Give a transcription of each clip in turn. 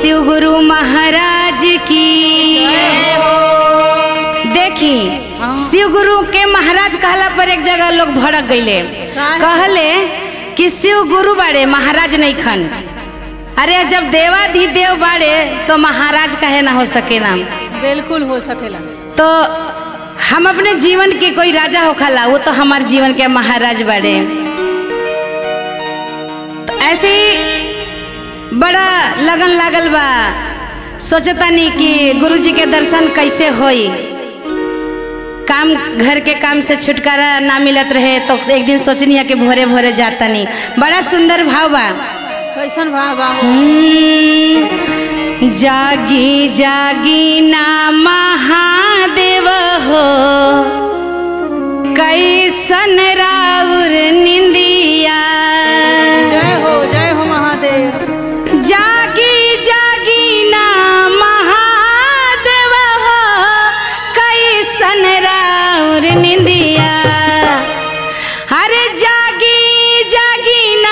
शिव गुरु महाराज की देखी शिव गुरु के महाराज कहला पर एक जगह लोग भड़क गईले, कहले कि शिव गुरु बाड़े महाराज नहीं खन। अरे जब देवाधिदेव बाड़े तो महाराज कहे ना हो सके ना? बिल्कुल हो सकेला। तो हम अपने जीवन के कोई राजा होखला, वो तो हमारे जीवन के महाराज बाड़े। तो ऐसे ही बड़ा लगन लागल बा, सोचतानी कि गुरुजी के दर्शन कैसे होई। काम घर के काम से छुटकारा ना मिलत रहे तो एक दिन सोचनी है कि भोरे भोरे जातानी। बड़ा सुंदर भाव बा। कैसन भाव बा? जागी जागी ना महादेव हो, कैसन राउर निंदिया। जय हो महादेव। जागी जागी ना महादेव हो, कैसन राउर निंदिया। अरे जागी जागी ना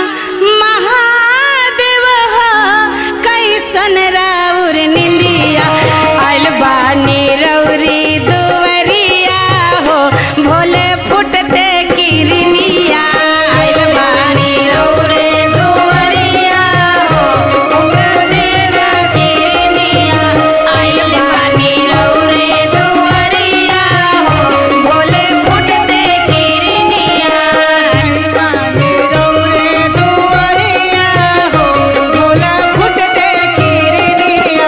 महादेव हो, कैसन राउर निंदिया। आइल बानी रौरी दुवरिया हो, भोले फुटते किरनिया। आइल बानी रौरे दुवरिया हो, फुटते किरनिया। आइल बानी रौरे दुवरिया हो, भोले फुटते किरनिया। आइल बानी रौरे दुवरिया हो, भोला फुटते किरनिया।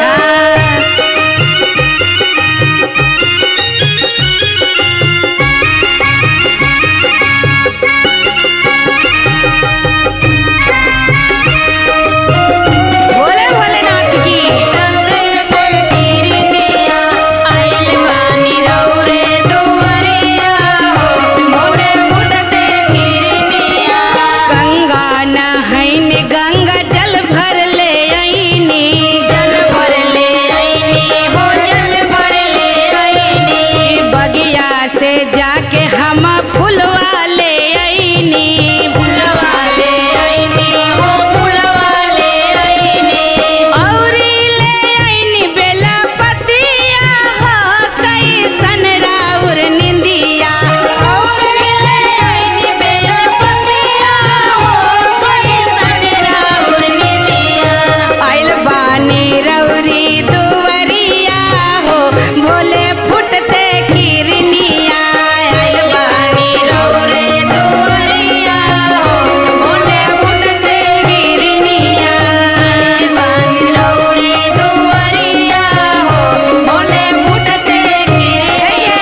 भोले भोलेनाथ की फुटते किरनिया। आइल बानी रौरे दुवरिया हो, भोले फुटते किरनिया। गंगा नहैन गंगा जल भर ले आईनी, जल भर ले आईनी हो, जल भर ले आईनी। बगिया से जाके हम फुलवा ले आईनी, फुलवा ले आईनी हो, फुलवा ले आईनी। औरी ले आईनी बेला पतिया हो, कैसन राउर निंदिया। औरी ले आईनी बेला पतिया हो, कैसन राउर निंदिया। आइल बानी रौरी दुवरिया हो, भोले फुटते किरनिया। आइल बानी रौरे दुवरिया हो, भोले फुटते किरनिया। आइल बानी रौरे दुवरिया हो, भोले फुटते किरनिया।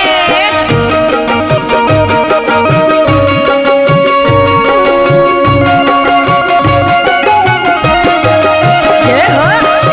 जय हो।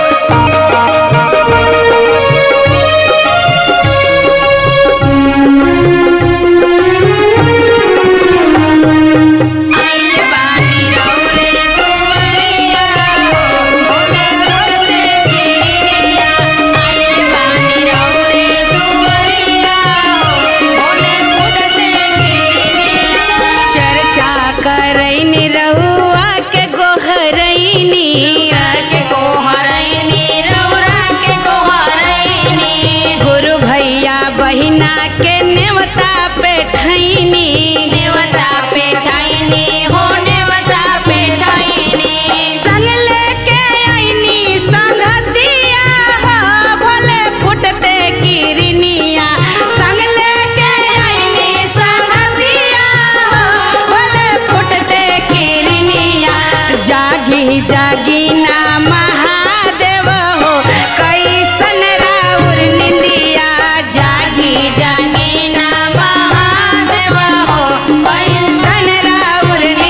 आइल बानी रौरे दुवरिया हो, भोले फुटते किरनिया। आइल बानी रौरे दुवरिया हो, भोले फुटते किरनिया। चर्चा करैनी रउआ के गोहरैनी, के गोहरैनी रउरा के गोहरैनी। गुरु भैया बहिना के नेवता पेठैनी, नेवता पेठैनी हो, नेवता पेठैनी। संग लेके आईनी संगतिया हो, भोले फुटते किरनिया। संग लेके आईनी संगतिया हो, भोले फुटते किरनिया। जागी जागी ना महादेव हो, कैसन राउर निंदिया। जागी जागी ना महादेव हो, कैसन राउर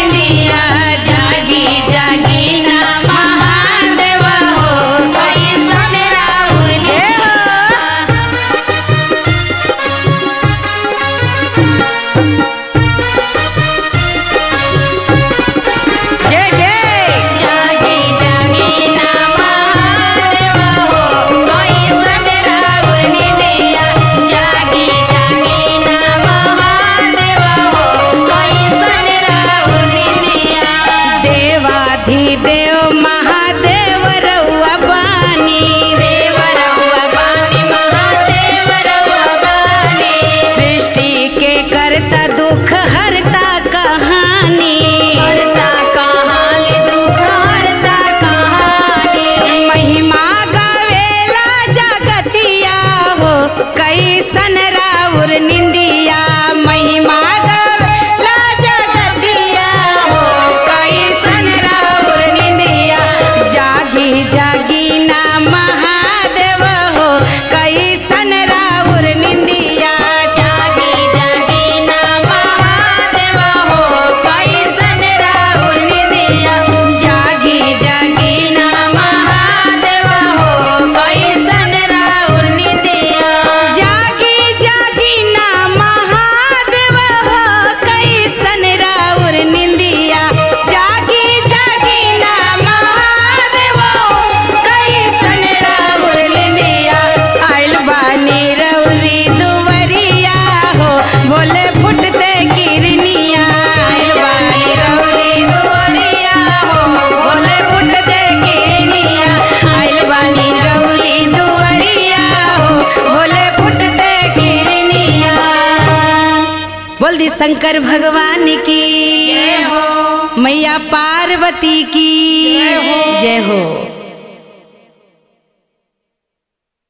कैसन राउर निंदिया महिमा गवला जगतिया हो कैसन राउर निंदिया जागी जागी ना महादेव हो कैसन राउर निंदिया जागी जागी ना महादेव हो कैसन राउर निंदिया जागी जागी ना महादेव हो कैसन राउर निंदिया जागी जागी ना महादेव हो कैसन राउर निंदिया जागी जागी ना महादेव हो कैसन राउर निंदिया आइल बानी रउरी दुवरिया हो बोले फुटते किरनिया आइल बानी रउरी दुवरिया हो बोले फुटते किरनिया आइल बानी रउरी दुवरिया हो बोले फुटते किरनिया। बोल दी शंकर भगवान की जय हो, मैया पार्वती की जय हो।